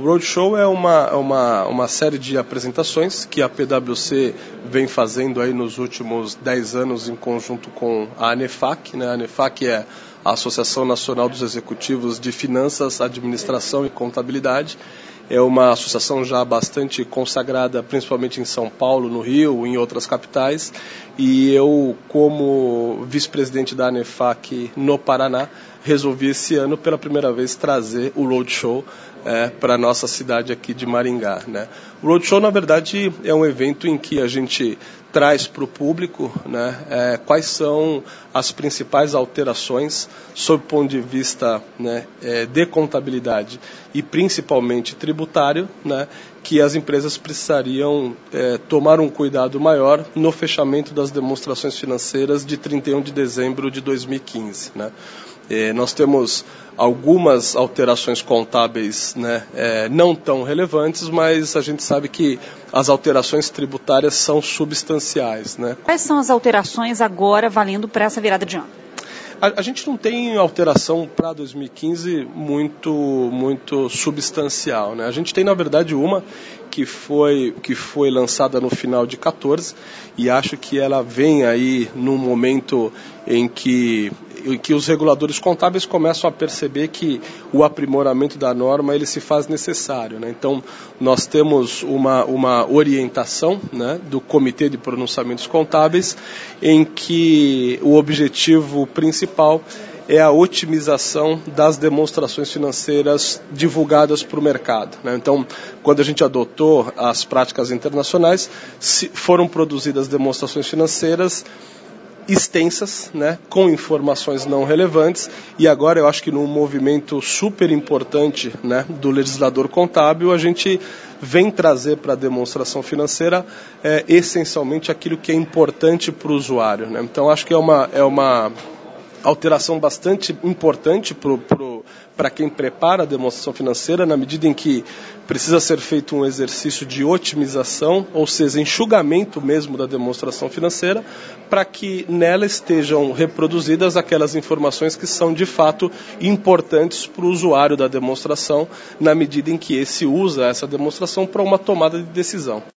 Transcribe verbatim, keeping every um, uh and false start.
Roadshow é uma, uma, uma série de apresentações que a P W C vem fazendo aí nos últimos dez anos em conjunto com a ANEFAC, né? A ANEFAC é a Associação Nacional dos Executivos de Finanças, Administração e Contabilidade. É uma associação já bastante consagrada, principalmente em São Paulo, no Rio, em outras capitais. E eu, como vice-presidente da ANEFAC no Paraná, resolvi esse ano, pela primeira vez, trazer o Roadshow é, para a nossa cidade aqui de Maringá, né? O Roadshow, na verdade, é um evento em que a gente traz para o público, né, é, quais são as principais alterações sob o ponto de vista, né, é, de contabilidade e principalmente tributário, né, que as empresas precisariam é, tomar um cuidado maior no fechamento das demonstrações financeiras de trinta e um de dezembro de dois mil e quinze, né? É, nós temos algumas alterações contábeis, né, é, não tão relevantes, mas a gente sabe que as alterações tributárias são substanciais, né? Quais são as alterações agora valendo para essa virada de ano? A, a gente não tem alteração para dois mil e quinze muito, muito substancial, né? A gente tem, na verdade, uma que foi, que foi lançada no final de quatorze e acho que ela vem aí num momento em que em que os reguladores contábeis começam a perceber que o aprimoramento da norma ele se faz necessário, né? Então, nós temos uma, uma orientação, né, do Comitê de Pronunciamentos Contábeis, em que o objetivo principal é a otimização das demonstrações financeiras divulgadas para o mercado, né? Então, quando a gente adotou as práticas internacionais, foram produzidas demonstrações financeiras extensas, né, com informações não relevantes, e agora eu acho que num movimento super importante, né, do legislador contábil, a gente vem trazer para a demonstração financeira é, essencialmente aquilo que é importante para o usuário, né? Então acho que é uma, é uma alteração bastante importante para quem prepara a demonstração financeira, na medida em que precisa ser feito um exercício de otimização, ou seja, enxugamento mesmo da demonstração financeira, para que nela estejam reproduzidas aquelas informações que são de fato importantes para o usuário da demonstração, na medida em que esse usa essa demonstração para uma tomada de decisão.